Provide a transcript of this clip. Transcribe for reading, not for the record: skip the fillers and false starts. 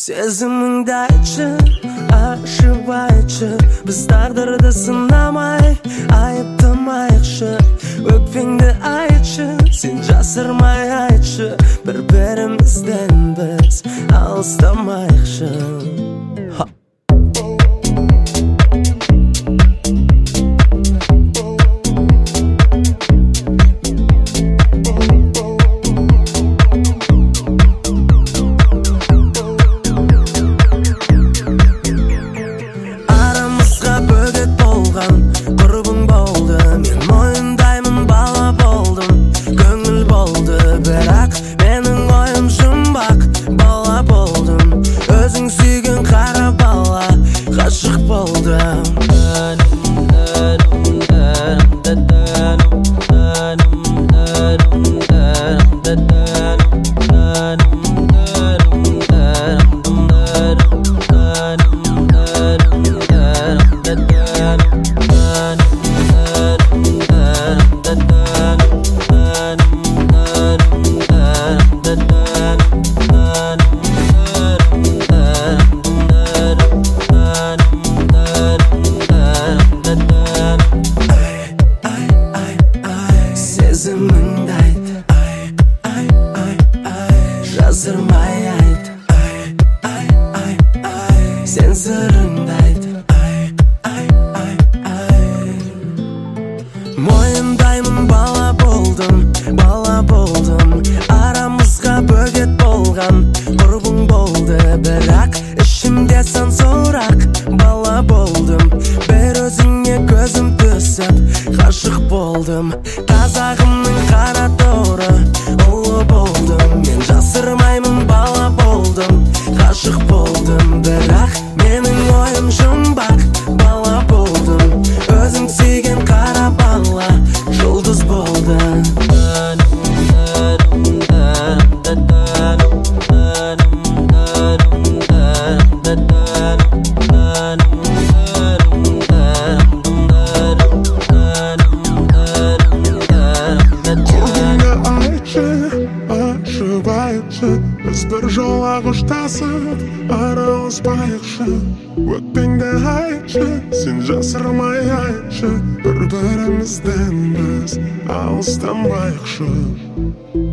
Сезіміңді айтшы, ашып айтшы, біз тағдырды сынамай айыптамайықшы. Өкпеңді айтшы, сен жасырмай айтшы, бір-бірімізден біз алыстамайықшы. Сезіміңді айт, жасырмай айт, сен сырыңды айт, мойындаймын, бала болдым, арамызға бөгет болған, құрбың болды, бірақ ішімде сан сұрақ. Бала болдым, бір өзіңе көзім түсіп ғашық болдым. Қазағымның қара торы ұлы болдым, мен жасырмаймын, бала болдым, ғашық болдым, бірақ менің ойым жұмбақ. Бала болдым, өзің сүйген қара бала жұлдыз болды. Біз бір жола қоштасып араласпайықшы. Өкпеңді айтшы, сен жасырмай айтшы, бір-бірімізден біз алыстамайықшы.